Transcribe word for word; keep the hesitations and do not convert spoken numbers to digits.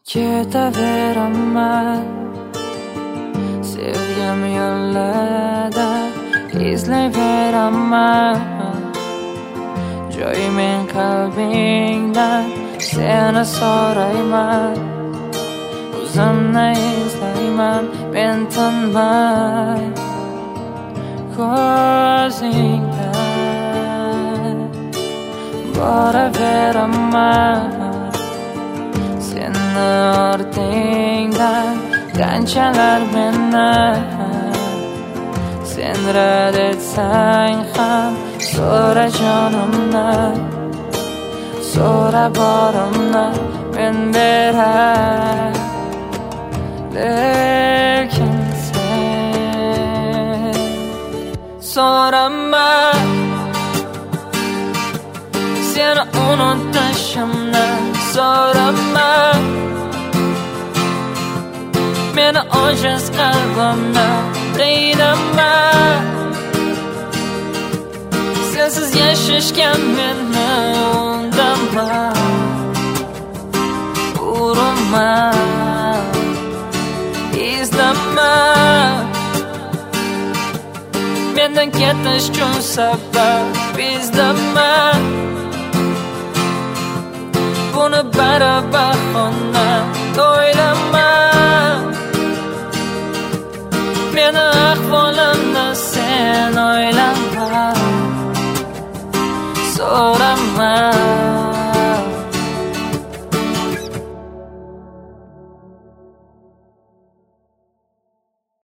Ketaveraman sevgim yo'lida, izlayveraman joy men qalbingdan. Seni so'rayman, o'zimni izlayman, men tinmay ko'zingdan boraveraman. Seni ortingdan qanchalar meni sen rad etsang ham, so'ra jonimdan, so'ra borimni men beray. Lekin sen so'rama, seni unutishimni so'rama, meni ojiz qalbimni qiynama. Sensiz yashashga meni undama, urinma, izlama, mendan ketish uchun sabab izlama. Buni bari bahona o'ylama, meni ahvolim